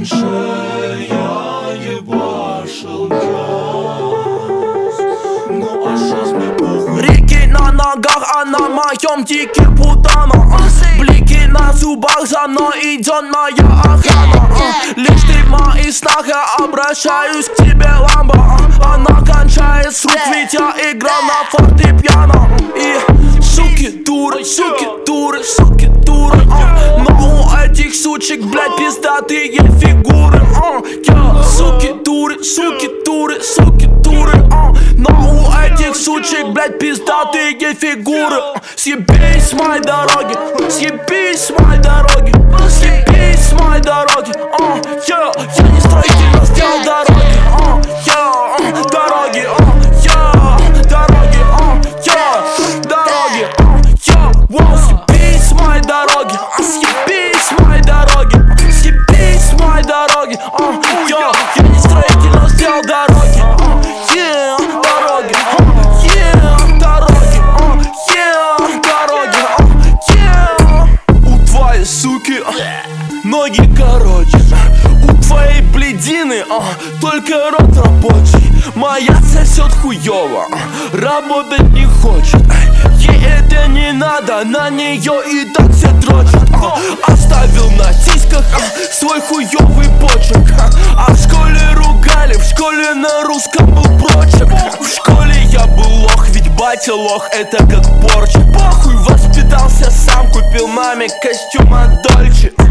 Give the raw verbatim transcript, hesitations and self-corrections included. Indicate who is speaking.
Speaker 1: раньше я ебашил джаз, ну а щас мне похуй.
Speaker 2: Реки на ногах, а на моем тике путана. Блики на зубах, за мной идет моя охрана. Лишь ты в моих снах, я обращаюсь к тебе, ламба. Она кончает с рук, ведь я играл на фортепиано. И суки дуры, суки дуры, суки дуры. Но у этих сучек, блядь, пиздатые фигуры. Я суки дуры, суки дуры, суки дуры. Но у этих сучек, блядь, пиздатые фигуры. Съебись с моей дороги, съебись с моей дороги, съебись с моей дороги. uh, yeah. Я не строитель, но сделал дороги. uh, yeah. Дороги, uh, yeah. Дороги, uh, yeah. Дороги, uh, yeah. Wow. Съебись с моей дороги, съебись с моей дороги, съебись с моей дороги. uh, yeah. Я не строитель, но сделал дороги. uh, yeah. Дороги, uh, yeah. Дороги, uh, yeah. Дороги, uh, yeah. У твоей суки ноги короче, у твоей блядины а, только рот рабочий. Моя сосет хуёво, а, работать не хочет. Ей это не надо, на нее и так все дрочат. а, Оставил на сиськах а, свой хуёвый почерк. а, а в школе ругали, в школе на русском был прочерк. В школе я был лох, ведь батя лох, это как порча. Похуй, воспитался сам, купил маме костюм от Дольче.